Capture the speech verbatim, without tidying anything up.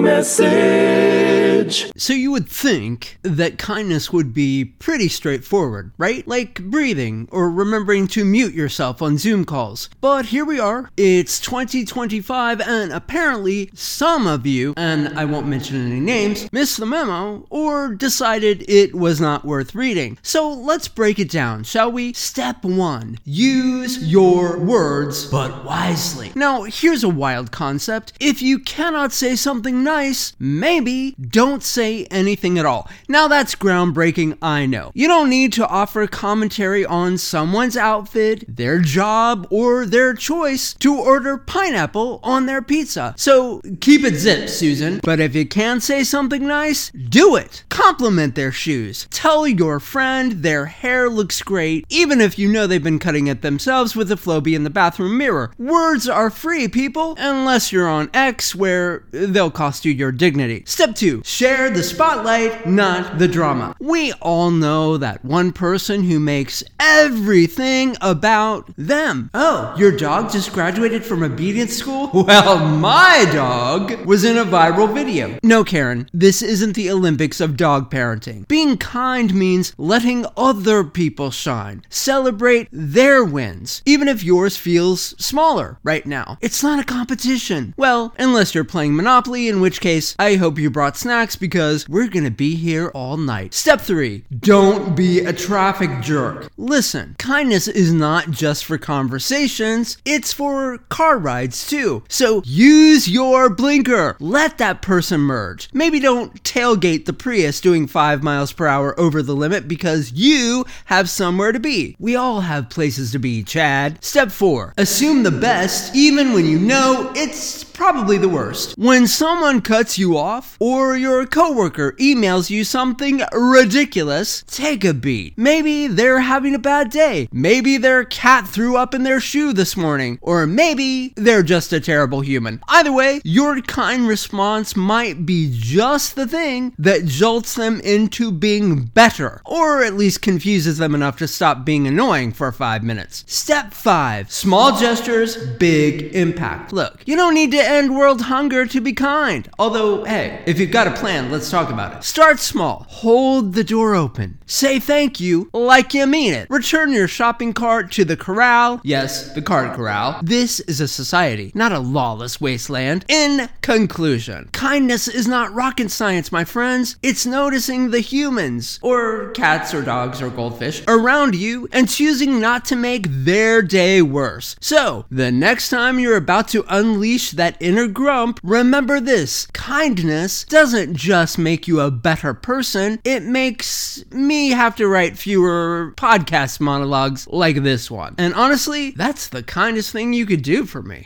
message. So you would think that kindness would be pretty straightforward, right? Like breathing or remembering to mute yourself on Zoom calls. But here we are. It's twenty twenty-five and apparently some of you, and I won't mention any names, missed the memo or decided it was not worth reading. So let's break it down, shall we? Step one, use your words, but wisely. Now, here's a wild concept. If you cannot say something nice, maybe don't say anything at all. Now that's groundbreaking, I know. You don't need to offer commentary on someone's outfit, their job, or their choice to order pineapple on their pizza. So keep it zipped, Susan. But if you can say something nice, do it. Compliment their shoes. Tell your friend their hair looks great, even if you know they've been cutting it themselves with a Flowbee in the bathroom mirror. Words are free, people, unless you're on X, where they'll cost you your dignity. Step two, share the spotlight, not the drama. We all know that one person who makes everything about them. Oh, your dog just graduated from obedience school? Well, my dog was in a viral video. No, Karen, this isn't the Olympics of dog parenting. Being kind means letting other people shine. Celebrate their wins, even if yours feels smaller right now. It's not a competition. Well, unless you're playing Monopoly, in which case I hope you brought snacks because we're gonna be here all night. Step three, don't be a traffic jerk. Listen, kindness is not just for conversations, it's for car rides too. So use your blinker. Let that person merge. Maybe don't tailgate the Prius doing five miles per hour over the limit because you have somewhere to be. We all have places to be, Chad. Step four, assume the best even when you know it's probably the worst. When someone cuts you off or your coworker emails you something ridiculous, take a beat. Maybe they're having a bad day. Maybe their cat threw up in their shoe this morning. Or maybe they're just a terrible human. Either way, your kind response might be just the thing that jolts them into being better, or at least confuses them enough to stop being annoying for five minutes. Step five, small gestures, big impact. Look, you don't need to end world hunger to be kind. Although, hey, if you've got a plan, let's talk about it. Start small. Hold the door open. Say thank you like you mean it. Return your shopping cart to the corral. Yes, the cart corral. This is a society, not a lawless wasteland. In conclusion, kindness is not rocket science, my friends. It's noticing the humans, or cats or dogs or goldfish, around you and choosing not to make their day worse. So, the next time you're about to unleash that inner grump, remember this: kindness doesn't just make you a better person, it makes me have to write fewer podcast monologues like this one. And honestly, that's the kindest thing you could do for me.